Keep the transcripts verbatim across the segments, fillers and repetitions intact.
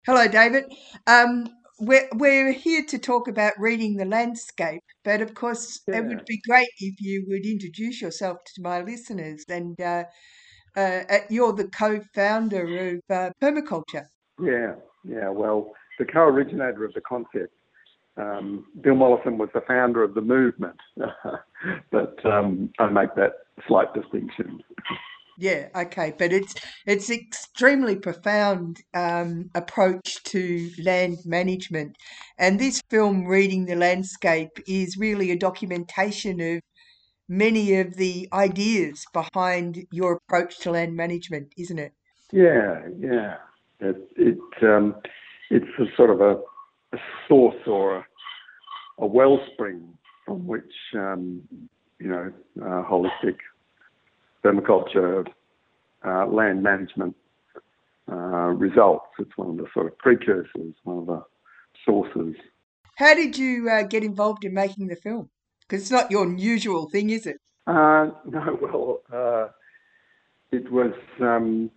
Hello, David. Um, we're, we're here to talk about reading the landscape, but of course, it would Yeah, be great if you would introduce yourself to my listeners. And uh, uh, uh, You're the co-founder of uh, permaculture. yeah, yeah. Well, the co-originator of the concept, um, Bill Mollison, was the founder of the movement, but um, I make that slight distinction. Yeah, okay, but it's it's extremely profound um, approach to land management, and this film, Reading the Landscape, is really a documentation of many of the ideas behind your approach to land management, isn't it? Yeah, yeah. It, it um, it's a sort of a, a source or a, a wellspring from which um, you know uh, holistic permaculture, uh, land management uh, results. It's one of the sort of precursors, one of the sources. How did you uh, get involved in making the film? Because it's not your usual thing, is it? Uh, no, well, uh, it was um,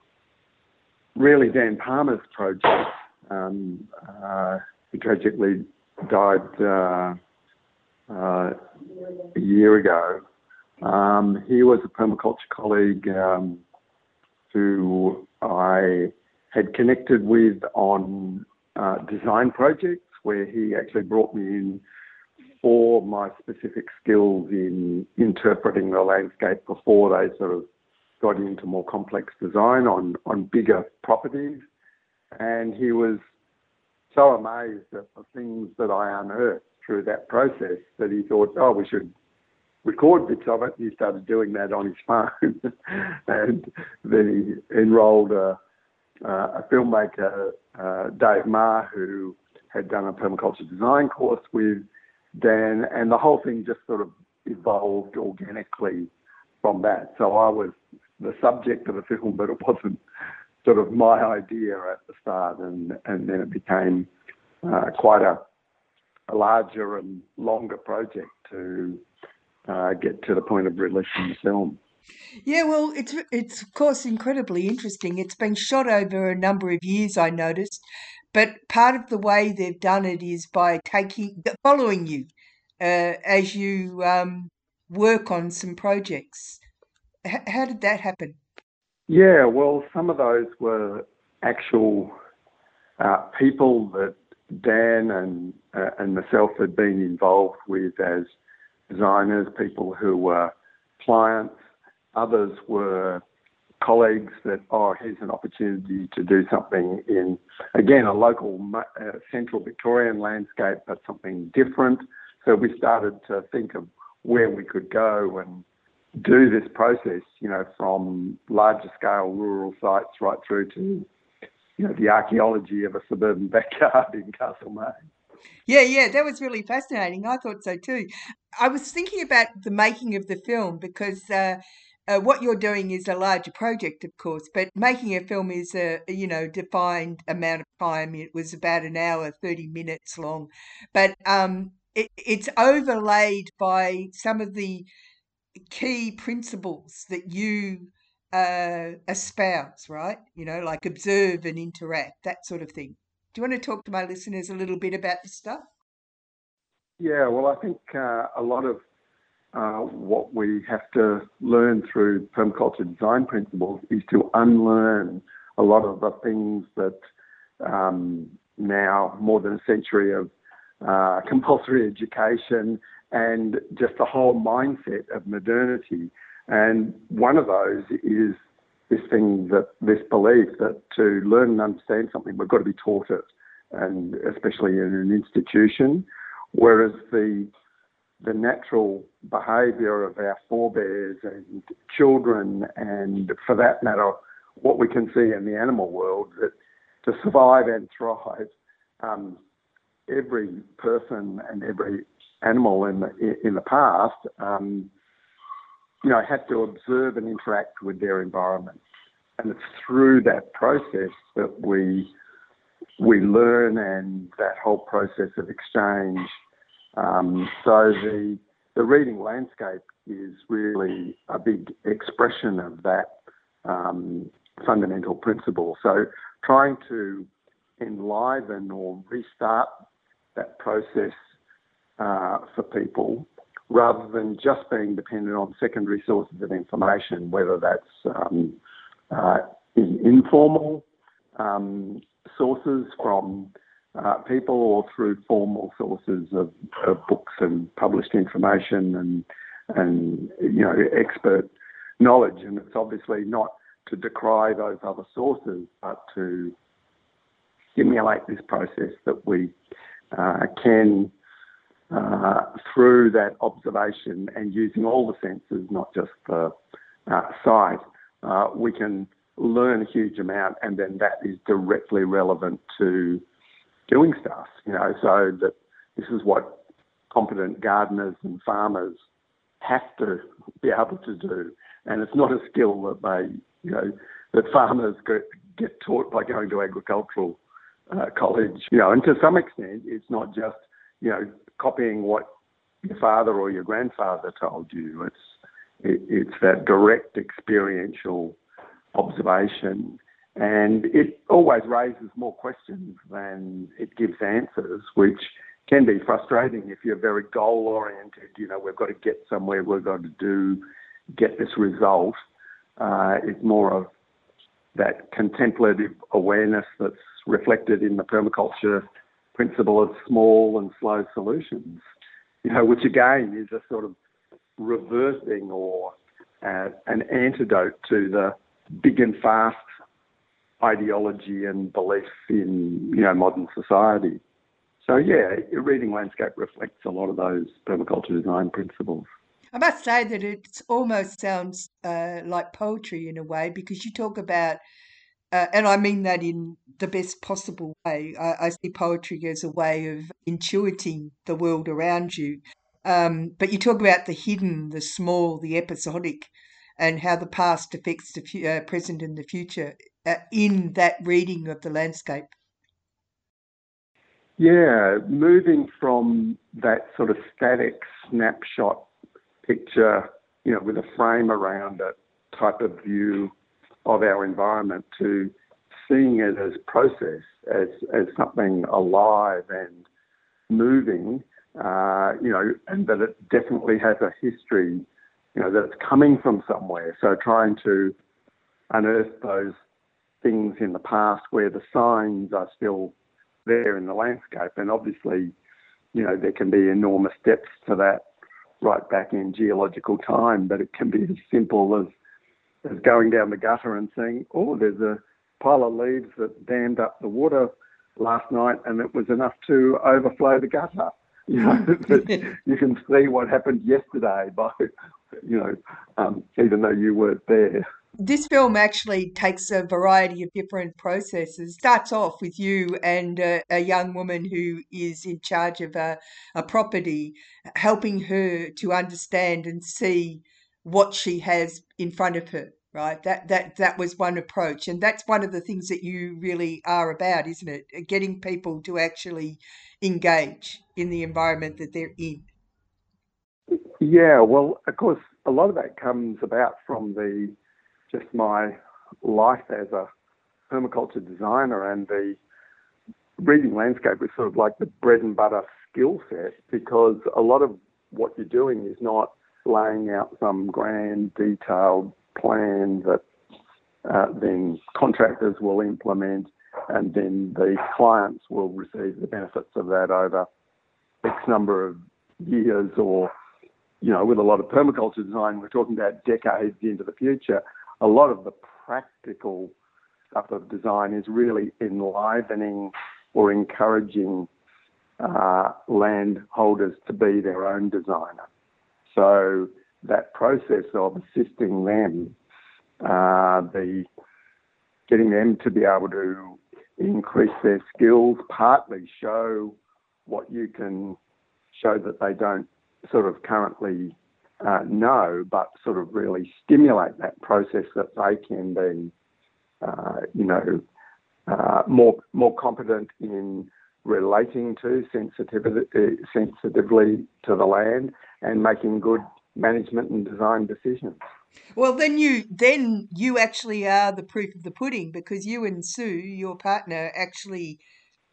really Dan Palmer's project. Um, uh, he tragically died uh, uh, a year ago. Um, he was a permaculture colleague um, who I had connected with on uh, design projects where he actually brought me in for my specific skills in interpreting the landscape before they sort of got into more complex design on, on bigger properties. And he was so amazed at the things that I unearthed through that process that he thought, oh, we should record bits of it. He started doing that on his phone. And then he enrolled a, a filmmaker, uh, Dave Marr, who had done a permaculture design course with Dan, and the whole thing just sort of evolved organically from that. So I was the subject of the film, but it wasn't sort of my idea at the start, and and then it became uh, quite a, a larger and longer project to uh, get to the point of releasing the film. Yeah, well, it's it's of course incredibly interesting. It's been shot over a number of years, I noticed, but part of the way they've done it is by taking following you uh, as you um, work on some projects. H- how did that happen? Yeah, well, some of those were actual uh, people that Dan and uh, and myself had been involved with as designers, people who were clients. Others were colleagues that, oh, here's an opportunity to do something in, again, a local uh, central Victorian landscape, but something different. So we started to think of where we could go and do this process, you know, from larger scale rural sites right through to, you know, the archaeology of a suburban backyard in Castlemaine. Yeah, yeah, that was really fascinating. I thought so too. I was thinking about the making of the film because uh, uh, what you're doing is a larger project, of course, but making a film is a, you know, defined amount of time. It was about an hour, thirty minutes long, but um, it, it's overlaid by some of the key principles that you uh, espouse, right? You know, like observe and interact, that sort of thing. Do you want to talk to my listeners a little bit about this stuff? Yeah, well, I think uh, a lot of uh, what we have to learn through permaculture design principles is to unlearn a lot of the things that um, now more than a century of uh, compulsory education and just the whole mindset of modernity. And one of those is this thing that this belief that to learn and understand something, we've got to be taught it, and especially in an institution. Whereas the the natural behaviour of our forebears and children, and for that matter, what we can see in the animal world, that to survive and thrive, um, every person and every animal in the in the past, um, you know, had to observe and interact with their environment, and it's through that process that we we learn, and that whole process of exchange. Um, so the the reading landscape is really a big expression of that um, fundamental principle. So trying to enliven or restart that process uh, for people, rather than just being dependent on secondary sources of information, whether that's um, uh, in informal um, sources from uh, people or through formal sources of, of books and published information and, and, you know, expert knowledge. And it's obviously not to decry those other sources, but to stimulate this process that we uh, can, uh, through that observation and using all the senses, not just the uh, sight, uh, we can learn a huge amount, and then that is directly relevant to doing stuff, you know, so that this is what competent gardeners and farmers have to be able to do. And it's not a skill that they, you know, that farmers get, get taught by going to agricultural uh, college, you know, and to some extent it's not just, you know, copying what your father or your grandfather told you. It's, it, it's that direct experiential observation, and it always raises more questions than it gives answers, which can be frustrating if you're very goal oriented. You know, we've got to get somewhere, we've got to do, get this result. Uh, it's more of that contemplative awareness that's reflected in the permaculture principle of small and slow solutions, you know, which again is a sort of reversing or uh, an antidote to the big and fast ideology and belief in, you know, modern society. So yeah, reading landscape reflects a lot of those permaculture design principles. I must say that it almost sounds uh, like poetry in a way, because you talk about, uh, and I mean that in the best possible way. I, I see poetry as a way of intuiting the world around you. Um, but you talk about the hidden, the small, the episodic, and how the past affects the fu- uh, present and the future uh, in that reading of the landscape. Yeah, moving from that sort of static snapshot picture, you know, with a frame around it type of view of our environment to seeing it as process, as, as something alive and moving, uh, you know, and that it definitely has a history, you know, that's coming from somewhere. So trying to unearth those things in the past where the signs are still there in the landscape. And obviously, you know, there can be enormous depths to that right back in geological time, but it can be as simple as, as going down the gutter and saying, oh, there's a pile of leaves that dammed up the water last night and it was enough to overflow the gutter. You know, that you can see what happened yesterday by, you know, um, even though you weren't there. This film actually takes a variety of different processes. Starts off with you and a, a young woman who is in charge of a, a property, helping her to understand and see what she has in front of her. Right, that that that was one approach, and that's one of the things that you really are about, isn't it? Getting people to actually engage in the environment that they're in. Yeah, well, of course, a lot of that comes about from the just my life as a permaculture designer, and the reading landscape is sort of like the bread and butter skill set, because a lot of what you're doing is not laying out some grand detailed plan that uh, then contractors will implement and then the clients will receive the benefits of that over X number of years, or, you know, with a lot of permaculture design, we're talking about decades into the future. A lot of the practical stuff of design is really enlivening or encouraging uh, landholders to be their own designer. So that process of assisting them, uh, the getting them to be able to increase their skills, partly show what you can show that they don't sort of currently uh, know, but sort of really stimulate that process that they can be, uh, you know, uh, more more competent in relating to sensitively, uh, sensitively to the land and making good management and design decisions. Well, then you then you actually are the proof of the pudding, because you and Sue, your partner, actually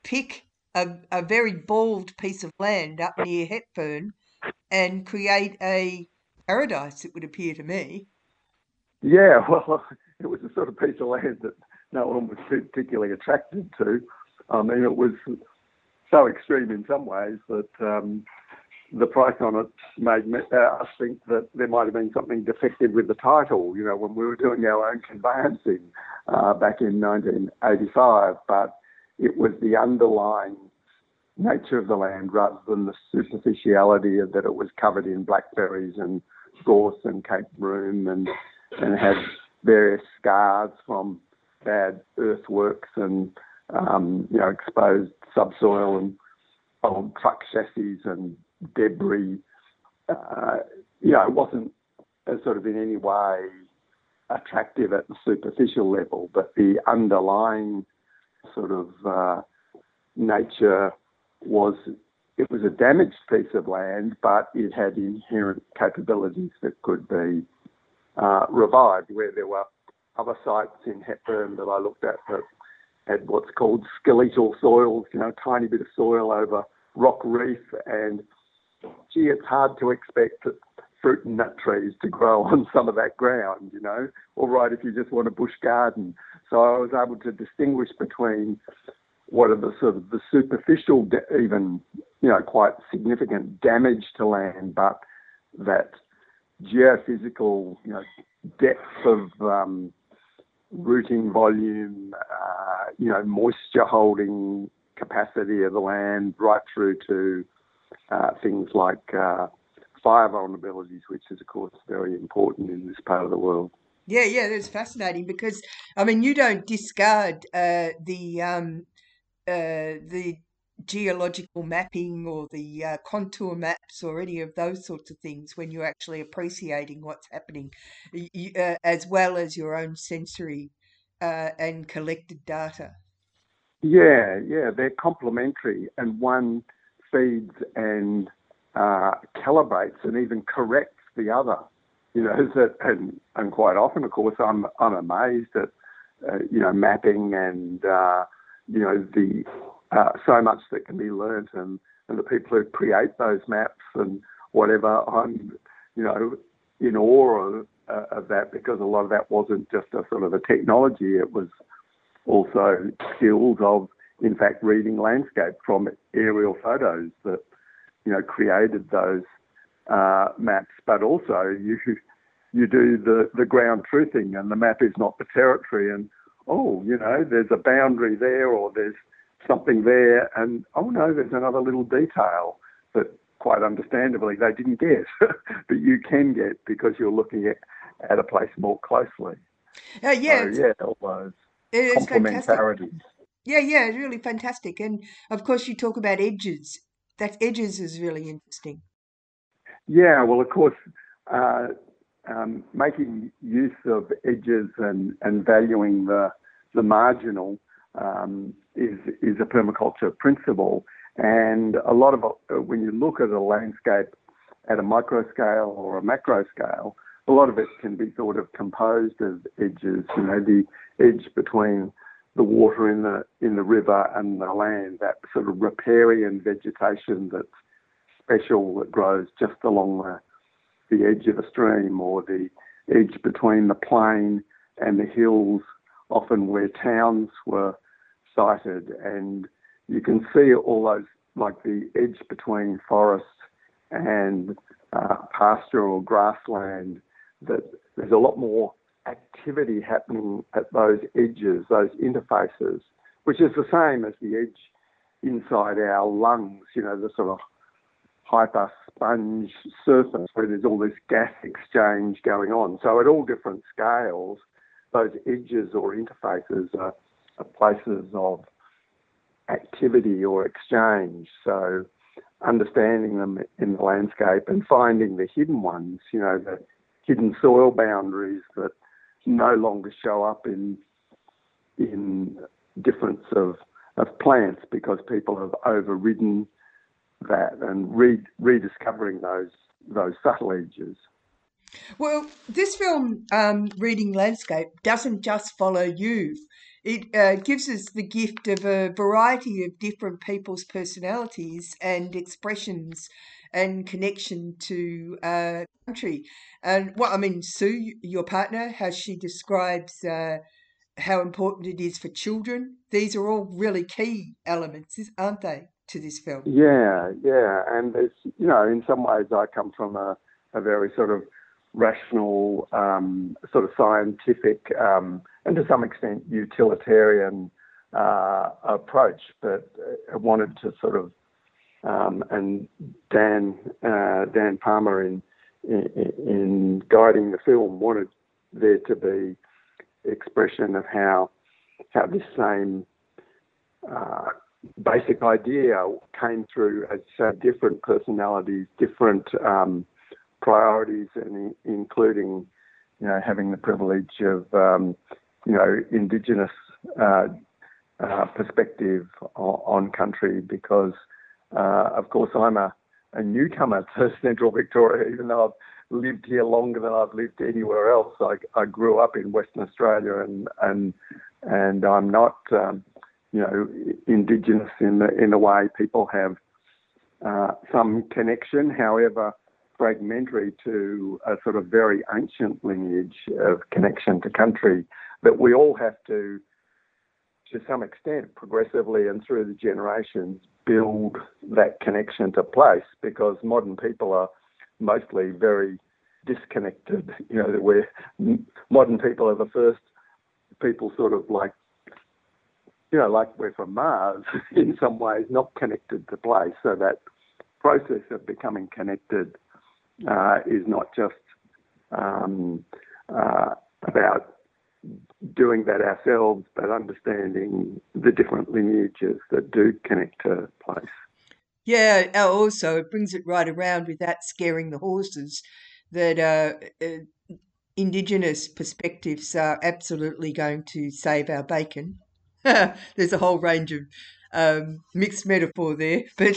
pick a, a very bald piece of land up near Hepburn and create a paradise, it would appear to me. Yeah, well, it was a sort of piece of land that no one was particularly attracted to. I mean, it was so extreme in some ways that um, the price on it made me, uh, us think that there might have been something defective with the title, you know, when we were doing our own conveyancing uh, back in nineteen eighty-five. But it was the underlying nature of the land rather than the superficiality of that it was covered in blackberries and gorse and Cape broom and, and had various scars from bad earthworks and, um, you know, exposed subsoil and old truck chassis and debris. Uh, you know, it wasn't uh, sort of in any way attractive at the superficial level, but the underlying sort of uh, nature was, it was a damaged piece of land, but it had inherent capabilities that could be uh, revived, where there were other sites in Hepburn that I looked at that had what's called skeletal soils, you know, a tiny bit of soil over rock reef, and gee, it's hard to expect fruit and nut trees to grow on some of that ground, you know, all right if you just want a bush garden. So I was able to distinguish between what are the sort of the superficial, even, you know, quite significant damage to land, but that geophysical, you know, depth of um, rooting volume, uh, you know, moisture holding capacity of the land, right through to uh, things like uh, fire vulnerabilities, which is, of course, very important in this part of the world. Yeah, yeah, that's fascinating because I mean you don't discard uh, the um, uh, the geological mapping or the uh, contour maps or any of those sorts of things when you're actually appreciating what's happening, y- y- uh, as well as your own sensory uh, and collected data. Yeah, yeah, they're complementary, and one feeds and uh, calibrates and even corrects the other. You know, that, and, and quite often, of course, I'm I'm amazed at uh, you know mapping and uh, you know the uh, so much that can be learnt, and, and the people who create those maps and whatever. I'm you know in awe of, uh, of that, because a lot of that wasn't just a sort of a technology; it was also skills of, in fact, reading landscape from aerial photos that, you know, created those uh, maps. But also you you do the, the ground truthing, and the map is not the territory. And, oh, you know, there's a boundary there, or there's something there. And, oh, no, there's another little detail that, quite understandably, they didn't get. But you can get because you're looking at, at a place more closely. Uh, yeah, So, it's, yeah, all those it is fantastic. complementarities. Yeah, yeah, it's really fantastic. And of course, you talk about edges. That edges is really interesting. Yeah, well, of course, uh, um, making use of edges and, and valuing the the marginal um, is is a permaculture principle, and a lot of uh, when you look at a landscape at a micro scale or a macro scale, a lot of it can be sort of composed of edges. You know, the edge between the water in the in the river and the land, that sort of riparian vegetation that's special that grows just along the, the edge of a stream, or the edge between the plain and the hills, often where towns were sited. And you can see all those, like the edge between forest and uh, pasture or grassland, that there's a lot more activity happening at those edges, those interfaces, which is the same as the edge inside our lungs, you know, the sort of hyper sponge surface where there's all this gas exchange going on. So at all different scales, those edges or interfaces are, are places of activity or exchange. So understanding them in the landscape and finding the hidden ones, you know, the hidden soil boundaries that no longer show up in in difference of, of plants because people have overridden that, and re- rediscovering those those subtle edges. Well, this film, um, Reading Landscape, doesn't just follow you. it uh, gives us the gift of a variety of different people's personalities and expressions and connection to uh, country. And what I mean, Sue, your partner, how she describes uh, how important it is for children. These are all really key elements, aren't they, to this film? Yeah, yeah, and it's, you know, in some ways I come from a, a very sort of rational, um, sort of scientific, um, and to some extent utilitarian uh, approach, but I wanted to sort of, um, and Dan uh, Dan Palmer in, in in guiding the film wanted there to be expression of how how this same uh, basic idea came through as so different personalities, different um, priorities, and including, you know, having the privilege of, um, you know, Indigenous uh, uh, perspective on, on country, because, uh, of course, I'm a, a newcomer to Central Victoria, even though I've lived here longer than I've lived anywhere else. I, I grew up in Western Australia, and and and I'm not, um, you know, Indigenous in the in the way people have uh, some connection, however fragmentary, to a sort of very ancient lineage of connection to country that we all have to, to some extent, progressively and through the generations, build that connection to place, because modern people are mostly very disconnected. You know, that we're modern people are the first people sort of like, you know, like we're from Mars in some ways, not connected to place. So that process of becoming connected uh, is not just um, uh, about doing that ourselves, but understanding the different lineages that do connect to place. Yeah, uh, also it brings it right around without scaring the horses that uh, uh, Indigenous perspectives are absolutely going to save our bacon. There's a whole range of um, mixed metaphor there, but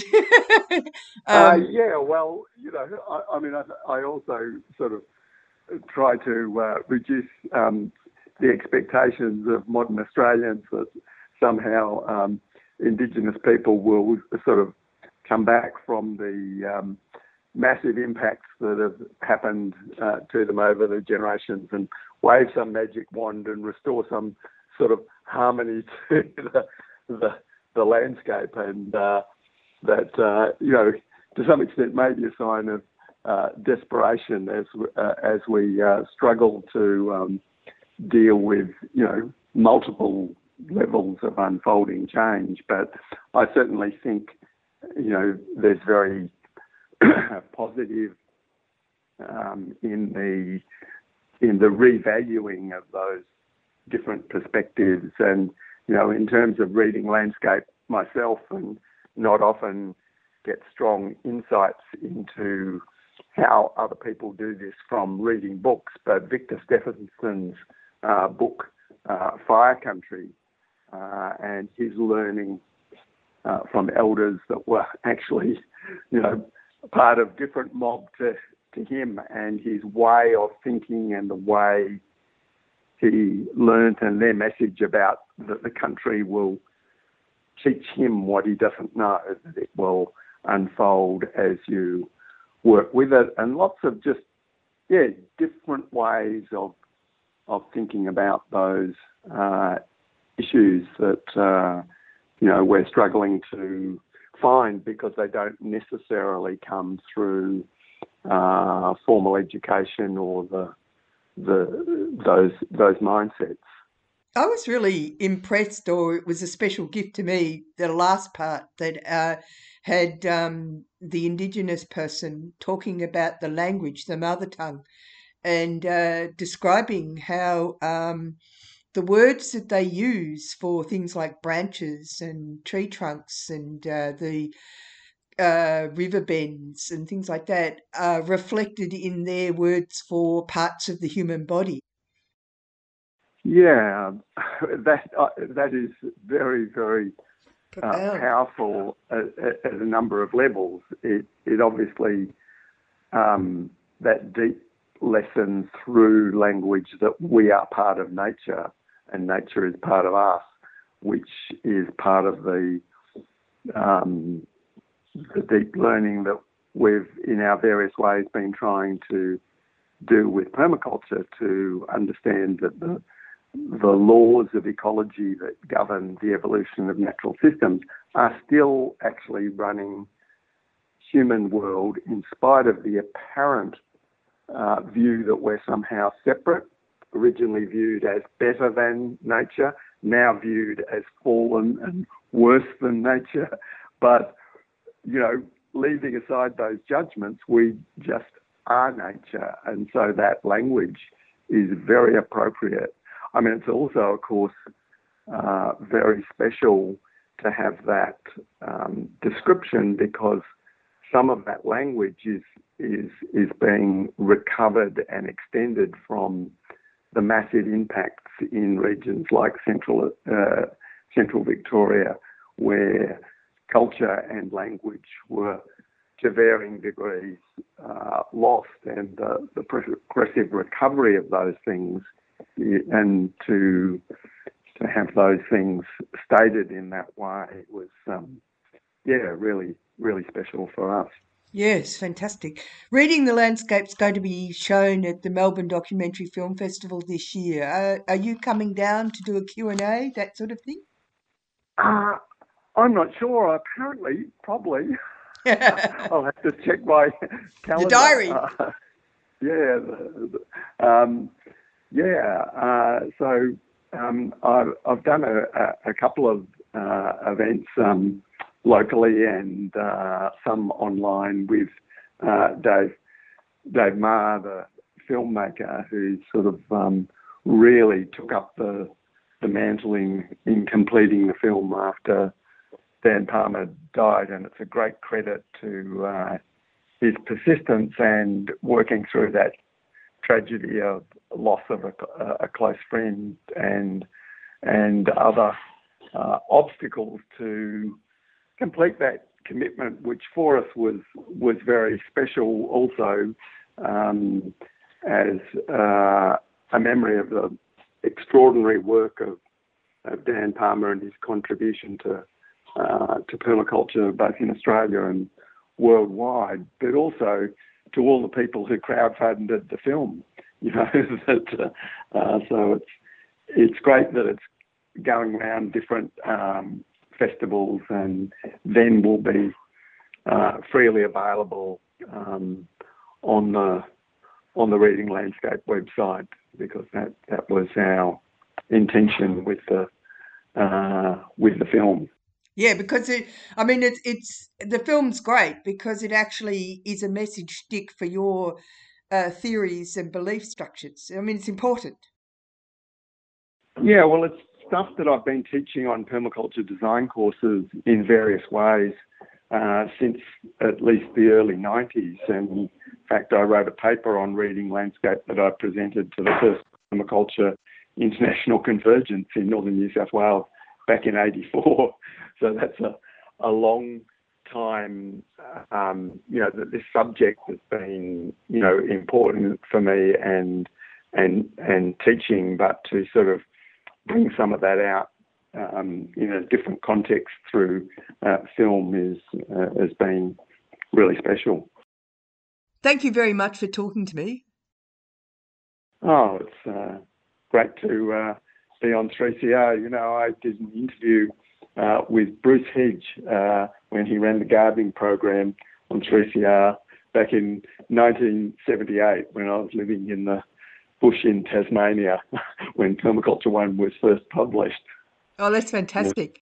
Uh, um, yeah, well, you know, I, I mean, I, I also sort of try to uh, reduce um, the expectations of modern Australians that somehow um, Indigenous people will sort of come back from the um, massive impacts that have happened uh, to them over the generations and wave some magic wand and restore some sort of harmony to the the, the landscape, and uh, that uh, you know, to some extent, may be a sign of uh, desperation as uh, as we uh, struggle to um, deal with, you know, multiple levels of unfolding change. But I certainly think, you know, there's very positive um, in the in the revaluing of those different perspectives, and, you know, in terms of reading landscape myself, and not often get strong insights into how other people do this from reading books, but Victor Stephenson's uh, book, uh, Fire Country, uh, and his learning uh, from elders that were actually, you know, part of different mob to, to him, and his way of thinking and the way he learnt, and their message about that the country will teach him what he doesn't know, that it will unfold as you work with it, and lots of just, yeah, different ways of of thinking about those uh, issues that, uh, you know, we're struggling to find because they don't necessarily come through uh, formal education or the the those those mindsets. I was really impressed, or it was a special gift to me, the last part that uh, had um, the Indigenous person talking about the language, the mother tongue, and uh, describing how um, the words that they use for things like branches and tree trunks and uh, the uh, river bends and things like that are reflected in their words for parts of the human body. Yeah, that uh, that is very, very uh, Profound. powerful at, at a number of levels. It it obviously, um, that deep lesson through language that we are part of nature, and nature is part of us, which is part of the, um, the deep learning that we've, in our various ways, been trying to do with permaculture to understand that the, the laws of ecology that govern the evolution of natural systems are still actually running human world in spite of the apparent uh, view that we're somehow separate, originally viewed as better than nature, now viewed as fallen and worse than nature. But, you know, leaving aside those judgments, we just are nature. And so that language is very appropriate. I mean, it's also, of course, uh, very special to have that um, description, because some of that language is is is being recovered and extended from the massive impacts in regions like central uh, central Victoria, where culture and language were to varying degrees uh, lost, and uh, the progressive recovery of those things, and to to have those things stated in that way was, um, yeah, really, really special for us. Yes, fantastic. Reading the Landscape's going to be shown at the Melbourne Documentary Film Festival this year. Uh, are you coming down to do a Q and A, that sort of thing? Uh, I'm not sure. Apparently, probably. I'll have to check my calendar. The diary. Uh, yeah. The, the, um, yeah. Uh, so um, I've, I've done a, a, a couple of uh, events um, locally and uh, some online with uh, Dave Dave Marr, the filmmaker, who sort of um, really took up the the mantle in, in completing the film after Dan Palmer died, and it's a great credit to uh, his persistence and working through that tragedy of loss of a, a close friend and and other uh, obstacles to complete that commitment, which for us was was very special. Also, um, as uh, a memory of the extraordinary work of, of Dan Palmer and his contribution to uh, to permaculture, both in Australia and worldwide, but also to all the people who crowdfunded the film. You know, that, uh, so it's it's great that it's going around different um, festivals, and then will be uh, freely available um, on the on the Reading Landscape website, because that, that was our intention with the uh, with the film. Yeah, because it, I mean, it's it's the film's great because it actually is a message stick for your uh, theories and belief structures. I mean, it's important. Yeah, well, it's stuff that I've been teaching on permaculture design courses in various ways uh, since at least the early nineties. And in fact, I wrote a paper on Reading Landscape that I presented to the first Permaculture International Convergence in northern New South Wales back in eighty-four. So that's a, a long time, um, you know, that this subject has been, you know, important for me and and and teaching, but to sort of bring some of that out um, in a different context through uh, film is uh, has been really special. Thank you very much for talking to me. Oh, it's uh, great to uh, be on three C R. You know, I did an interview uh, with Bruce Hedge uh, when he ran the gardening program on three C R back in nineteen seventy-eight, when I was living in the bush in Tasmania when Permaculture One was first published. Oh, that's fantastic.